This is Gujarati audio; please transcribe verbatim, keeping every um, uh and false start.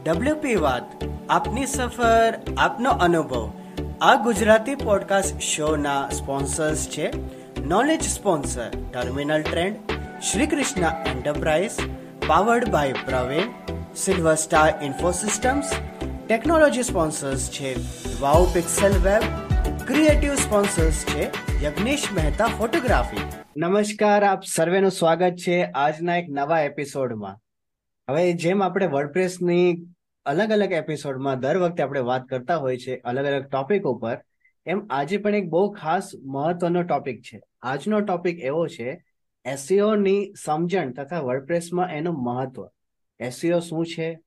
ડબલ્યુપી વાત, આપની સફર, આપનો અનુભવ. આ ગુજરાતી પોડકાસ્ટ શોના સ્પોન્સર્સ છે knowledge sponsor terminal trend, Shri Krishna enterprise, powered by Pravin, silver star infosystems. Technology sponsors છે wow pixel web. Creative sponsors છે યજ્ઞેશ મહેતા ફોટોગ્રાફી. નમસ્કાર, આપ સર્વેનું સ્વાગત છે આજના એક નવા એપિસોડમાં. હવે જેમ આપણે વર્ડપ્રેસની અલગ અલગ એપિસોડમાં દર વખતે આપણે વાત કરતા હોય છે અલગ અલગ ટોપિક ઉપર, એમ આજે પણ એક બહુ ખાસ મહત્વનો ટોપિક છે. આજનો ટોપિક એવો છે એસઈઓ ની સમજણ તથા વર્ડપ્રેસમાં એનું મહત્વ. એસઈઓ શું છે,